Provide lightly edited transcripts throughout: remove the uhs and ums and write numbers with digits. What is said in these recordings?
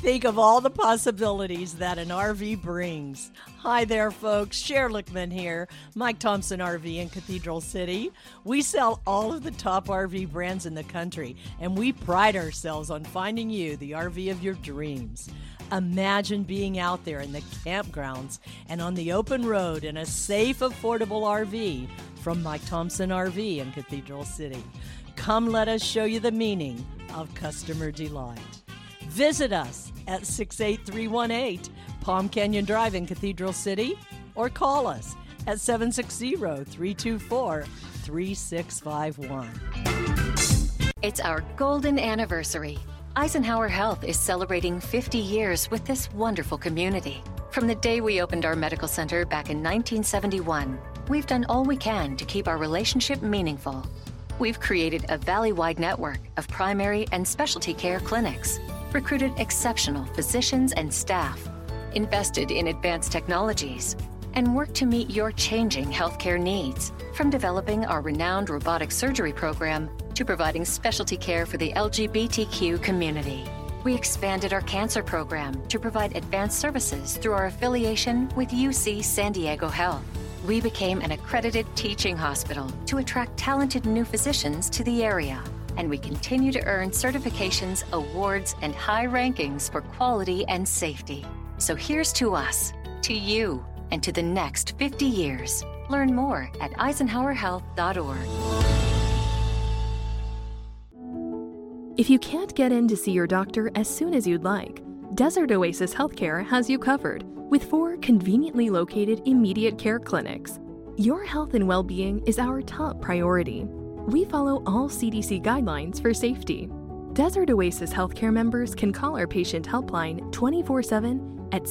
think of all the possibilities that an RV brings. Hi there, folks. Cher Lickman here, Mike Thompson RV in Cathedral City. We sell all of the top RV brands in the country, and we pride ourselves on finding you the RV of your dreams. Imagine being out there in the campgrounds and on the open road in a safe, affordable RV from Mike Thompson RV in Cathedral City. Come let us show you the meaning of customer delight. Visit us at 68318 Palm Canyon Drive in Cathedral City or call us at 760-324-3651. It's our golden anniversary. Eisenhower Health is celebrating 50 years with this wonderful community. From the day we opened our medical center back in 1971, we've done all we can to keep our relationship meaningful. We've created a valley-wide network of primary and specialty care clinics, recruited exceptional physicians and staff, invested in advanced technologies, and worked to meet your changing healthcare needs, from developing our renowned robotic surgery program to providing specialty care for the LGBTQ community. We expanded our cancer program to provide advanced services through our affiliation with UC San Diego Health. We became an accredited teaching hospital to attract talented new physicians to the area. And we continue to earn certifications, awards, and high rankings for quality and safety. So here's to us, to you, and to the next 50 years. Learn more at eisenhowerhealth.org. If you can't get in to see your doctor as soon as you'd like, Desert Oasis Healthcare has you covered with 4 conveniently located immediate care clinics. Your health and well-being is our top priority. We follow all CDC guidelines for safety. Desert Oasis Healthcare members can call our patient helpline 24/7 at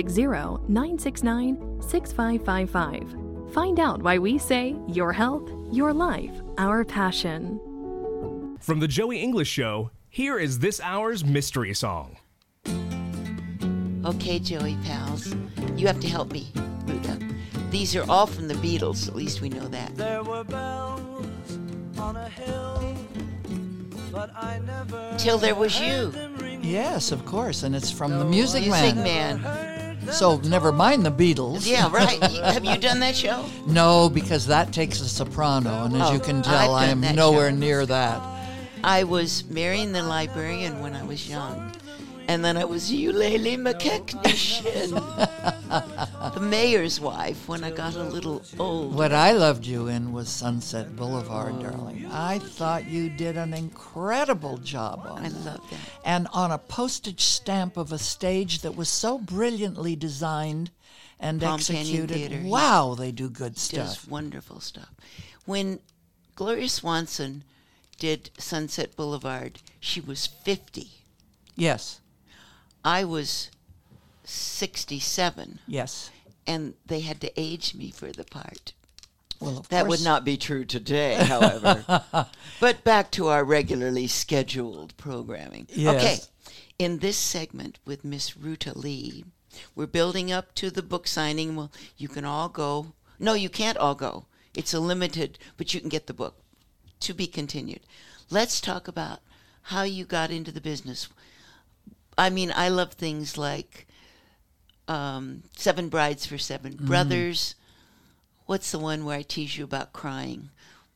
760-969-6555. Find out why we say your health, your life, our passion. From the Joey English Show, here is this hour's mystery song. Okay, Joey pals, you have to help me, Ruta. These are all from the Beatles, at least we know that. There were bells on a hill, but I never Till There Was You. Yes, of course, and it's from the Music Music Man. Man. So never mind the Beatles. Yeah, right. Have you done that show? No, because that takes a soprano, and as you can tell, I've I done am that nowhere show. near that. I was marrying the librarian when I was young. And then I was ukulele mechanician. The mayor's wife when I got a little old. What I loved you in was Sunset Boulevard, darling. I thought you did an incredible job on I that. love that. And on a postage stamp of a stage that was so brilliantly designed and Palm Canyon executed. Theater, Wow, they do good stuff. Does wonderful stuff. When Gloria Swanson did Sunset Boulevard, she was 50. Yes, I was 67. yes. And they had to age me for the part. Well, of That course. would not be true today, however. But back to our regularly scheduled programming. Yes. Okay, in this segment with Miss Ruta Lee, we're building up to the book signing. Well, you can all go. No, you can't all go. It's a limited, but you can get the book. To be continued. Let's talk about how you got into the business. I mean, I love things like 7 Brides for 7 Brothers. What's the one where I tease you about crying?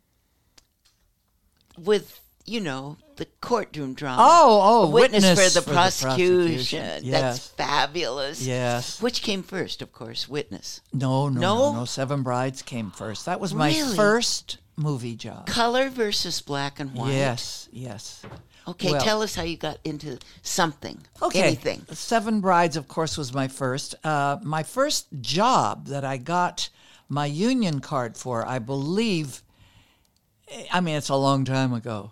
With, you know, the courtroom drama. Oh, Witness Witness for the prosecution. Yes. That's fabulous. Yes. Which came first, of course? Witness. No. 7 Brides came first. That was my Really? first movie job. Color versus black and white. Yes. Okay, Well- tell us how you got into something. Okay. Anything. 7 Brides, of course, was my first. My first job that I got my union card for, I believe, I mean, it's a long time ago,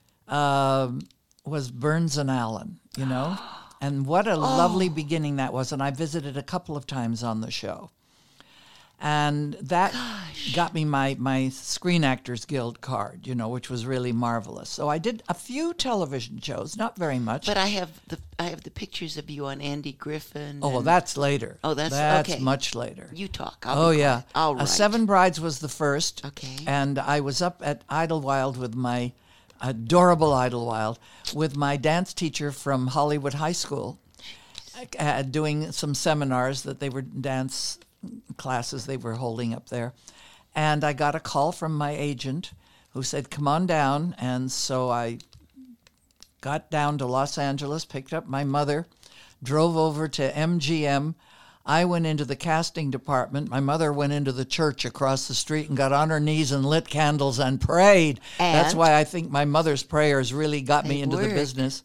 was Burns and Allen, you know? And what a lovely beginning that was. And I visited a couple of times on the show. And that got me my Screen Actors Guild card, you know, which was really marvelous. So I did a few television shows, not very much. But I have the pictures of you on Andy Griffin. Oh, well, and- that's later. Oh, that's okay. much later. You talk. Oh, yeah. All right. 7 Brides was the first. Okay. And I was up at Idlewild with my adorable Idlewild with my dance teacher from Hollywood High School. doing some seminars that they were dance classes they were holding up there. And I got a call from my agent who said, come on down. And so I got down to Los Angeles, picked up my mother, drove over to MGM. I went into the casting department. My mother went into the church across the street and got on her knees and lit candles and prayed. That's why I think my mother's prayers really got me into the business.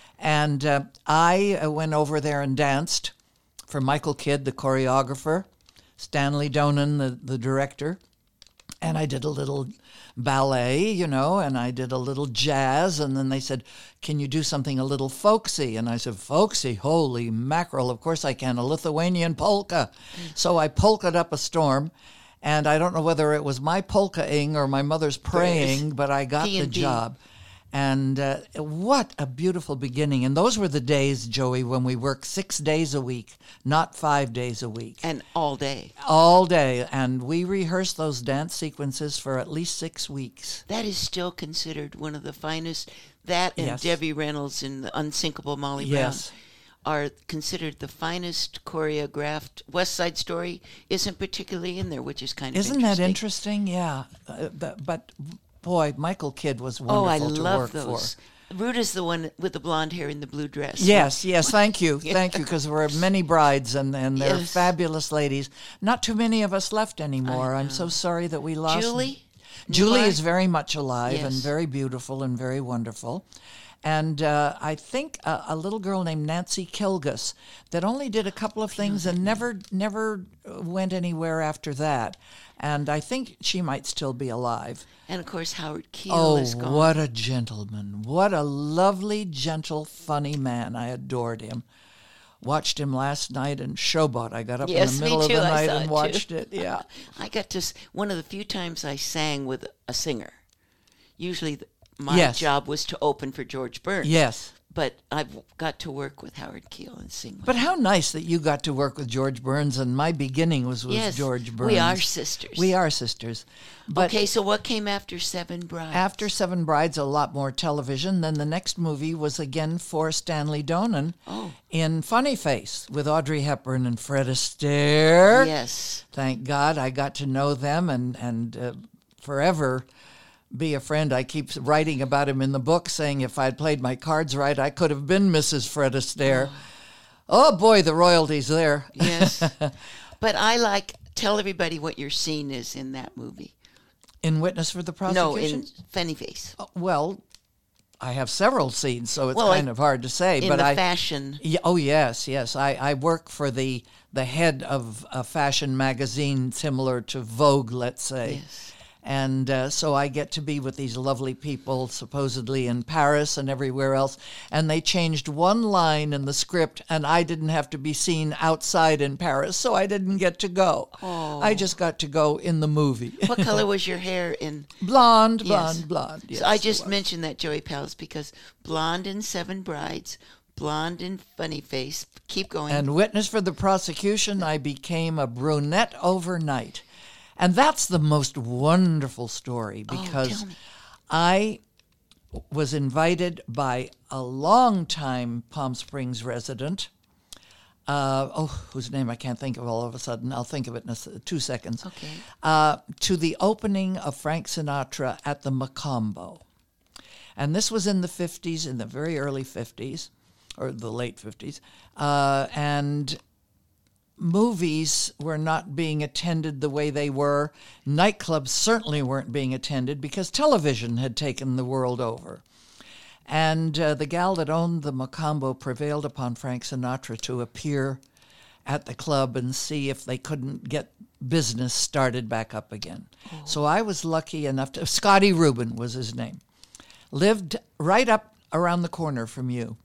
And I went over there and danced for Michael Kidd, the choreographer, Stanley Donen, the director. And I did a little ballet, you know, and I did a little jazz. And then they said, can you do something a little folksy? And I said, folksy? Holy mackerel, of course I can. A Lithuanian polka. So I polka'd up a storm. And I don't know whether it was my polka-ing or my mother's praying, but I got the job. And what a beautiful beginning. And those were the days, Joey, when we worked 6 days a week, not 5 days a week. And all day. All day. And we rehearsed those dance sequences for at least 6 weeks. That is still considered one of the finest. That and Yes. Debbie Reynolds in The Unsinkable Molly Yes. Brown are considered the finest choreographed. West Side Story isn't particularly in there, which is kind of Isn't that interesting? Yeah. But, boy, Michael Kidd was wonderful to love work those. for. Ruta's the one with the blonde hair and the blue dress. Yes, thank you. Thank you, because there were many brides, and they're Yes. fabulous ladies. Not too many of us left anymore. I'm so sorry that we lost Julie? Julie Newlar? is very much alive and Yes. very beautiful and very wonderful. And I think a little girl named Nancy Kilgus that only did a couple of things and never went anywhere after that. And I think she might still be alive. And, of course, Howard Keel is gone. What a gentleman. What a lovely, gentle, funny man. I adored him. Watched him last night in Showboat. I got up in the middle of the night and watched it. Yeah. I got to, one of the few times I sang with a singer. Usually my Yes. job was to open for George Burns. Yes. But I've got to work with Howard Keel and sing with But him. how nice that you got to work with George Burns, and my beginning was with Yes, George Burns. we are sisters. We are sisters. But Okay, so what came after Seven Brides? after Seven Brides, a lot more television. Then the next movie was again for Stanley Donen in Funny Face with Audrey Hepburn and Fred Astaire. Yes. Thank God I got to know them and forever be a friend. I keep writing about him in the book, saying if I'd played my cards right, I could have been Mrs. Fred Astaire. Oh, boy, the royalties there. Yes. But tell everybody what your scene is in that movie. In Witness for the No, Prosecution? in Funny Face. Well, I have several scenes, so it's Well, kind of hard to say. In but the fashion. Yeah, oh, yes. I work for the head of a fashion magazine similar to Vogue, let's say. Yes. And so I get to be with these lovely people, supposedly in Paris and everywhere else. And they changed one line in the script, and I didn't have to be seen outside in Paris, so I didn't get to go. Oh. I just got to go in the movie. What color was your hair in? Blonde. Yes. Yes, So I it just was. mentioned that, Joey Pals, because blonde in Seven Brides, blonde in Funny Face. Keep going. And Witness for the Prosecution, I became a brunette overnight. And that's the most wonderful story because tell me. I was invited by a longtime Palm Springs resident, whose name I can't think of all of a sudden. I'll think of it in 2 seconds. Okay. To the opening of Frank Sinatra at the Macombo. And this was in the 50s, in the very early 50s, or the late 50s. And movies were not being attended the way they were. Nightclubs certainly weren't being attended because television had taken the world over. And the gal that owned the Macombo prevailed upon Frank Sinatra to appear at the club and see if they couldn't get business started back up again. So I was lucky enough to... Scotty Rubin was his name. Lived right up around the corner from you.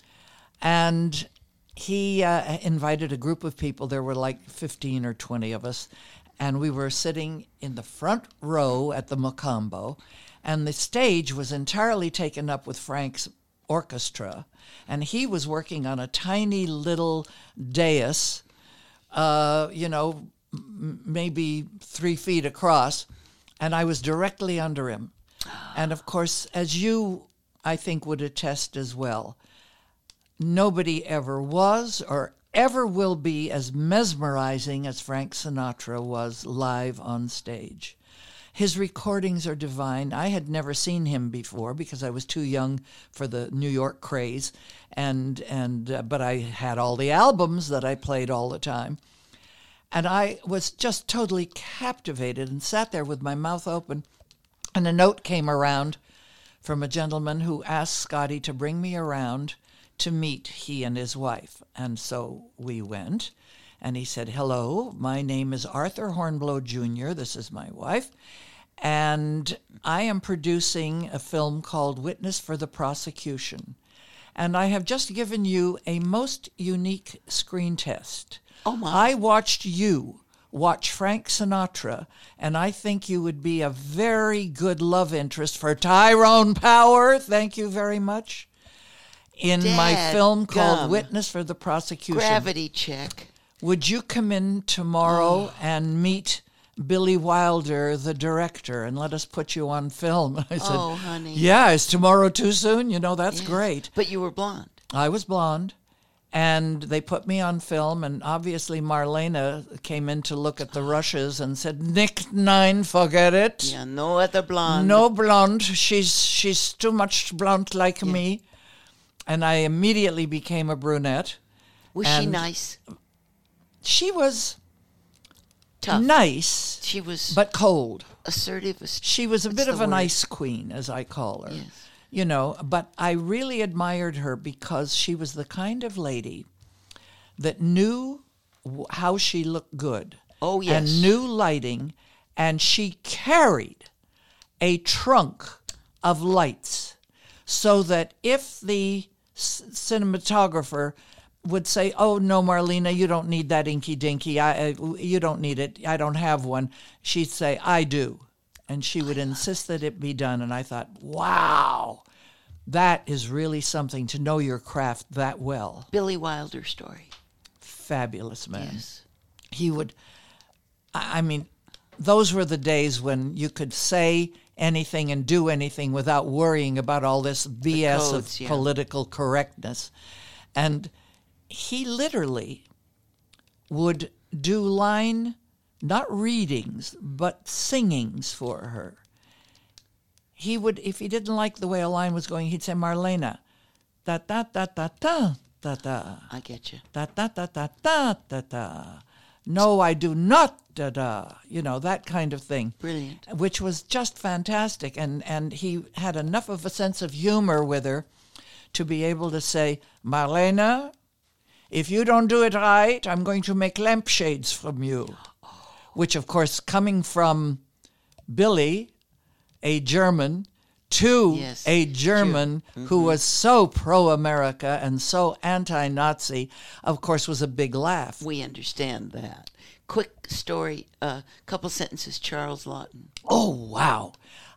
And he invited a group of people. There were like 15 or 20 of us. And we were sitting in the front row at the Macombo. And the stage was entirely taken up with Frank's orchestra. And he was working on a tiny little dais, maybe 3 feet across. And I was directly under him. And of course, as you, I think, would attest as well, nobody ever was or ever will be as mesmerizing as Frank Sinatra was live on stage. His recordings are divine. I had never seen him before because I was too young for the New York craze, but I had all the albums that I played all the time. And I was just totally captivated and sat there with my mouth open. And a note came around from a gentleman who asked Scotty to bring me around to meet he and his wife. And so we went. And he said, "Hello, my name is Arthur Hornblow Jr. This is my wife. And I am producing a film called Witness for the Prosecution. And I have just given you a most unique screen test. Oh, my. I watched you watch Frank Sinatra, and I think you would be a very good love interest for Tyrone Power. Thank you very much. In my film called Witness for the Prosecution. Gravity check. Would you come in tomorrow and meet Billy Wilder, the director, and let us put you on film?" I said, "Oh, honey. Yeah, is tomorrow too soon? That's Yes. great." But you were blonde. I was blonde, and they put me on film, and obviously Marlena came in to look at the rushes and said, "Nick Nine, forget it. Yeah, no other blonde. No blonde. She's too much blonde like me." And I immediately became a brunette. Was she nice? She was Tough. nice, She was but cold. assertive. She was a What's bit the of an word? ice queen, as I call her. Yes. But I really admired her because she was the kind of lady that knew how she looked good. Oh, yes. And knew lighting, and she carried a trunk of lights so that if the cinematographer would say, "Oh, no, Marlena, you don't need that inky dinky. You don't need it. I don't have one." She'd say, "I do." And she would insist that it be done. And I thought, wow, that is really something to know your craft that well. Billy Wilder story. Fabulous man. Yes. He would, I mean, those were the days when you could say anything and do anything without worrying about all this BS codes, of political correctness. And he literally would do not readings, but singings for her. He would, if he didn't like the way a line was going, he'd say, "Marlena, da da da da da da da. I get you. Da da da da da da da. No, I do not, da da." That kind of thing. Brilliant. Which was just fantastic. And he had enough of a sense of humor with her to be able to say, "Marlena, if you don't do it right, I'm going to make lampshades from you." Which, of course, coming from Billy, a German, to a German who was so pro-America and so anti-Nazi, of course, was a big laugh. We understand that. Quick story, couple sentences, Charles Lawton. Oh, wow.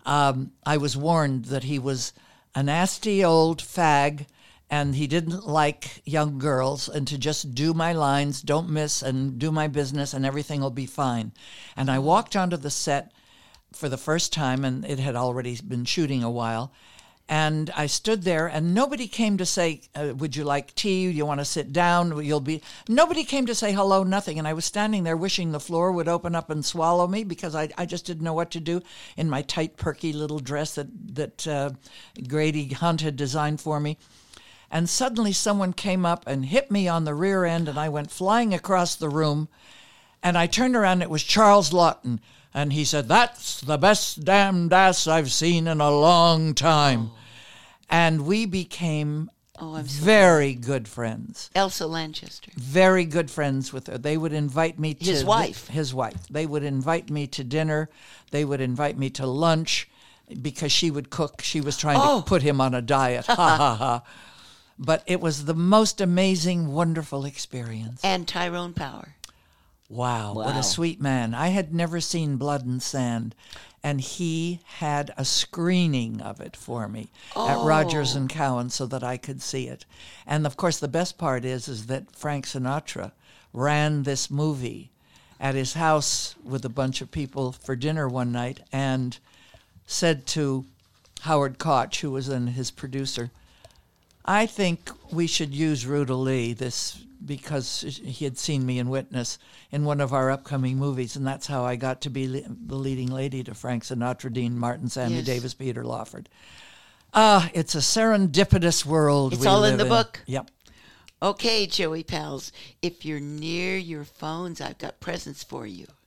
I was warned that he was a nasty old fag, and he didn't like young girls, and to just do my lines, don't miss, and do my business, and everything will be fine. And I walked onto the set for the first time, and it had already been shooting a while, and I stood there, and nobody came to say, "Would you like tea? Do you want to sit down? Nobody came to say hello, nothing. And I was standing there wishing the floor would open up and swallow me because I just didn't know what to do in my tight, perky little dress that Grady Hunt had designed for me. And suddenly someone came up and hit me on the rear end, and I went flying across the room. And I turned around, and it was Charles Lawton. And he said, "That's the best damned ass I've seen in a long time." And we became very good friends. Elsa Lanchester. Very good friends with her. They would invite me to... His wife. His wife. They would invite me to dinner. They would invite me to lunch because she would cook. She was trying to put him on a diet. Ha, ha, ha. But it was the most amazing, wonderful experience. And Tyrone Power. Wow, what a sweet man. I had never seen Blood and Sand, and he had a screening of it for me at Rogers and Cowan so that I could see it. And, of course, the best part is that Frank Sinatra ran this movie at his house with a bunch of people for dinner one night and said to Howard Koch, who was then his producer, I think we should use Ruta Lee because he had seen me in Witness in one of our upcoming movies, and that's how I got to be the leading lady to Frank Sinatra, Dean Martin, Sammy Yes. Davis, Peter Lawford. It's a serendipitous world. It's we all live in the book. Yep. Okay, Joey pals, if you're near your phones, I've got presents for you.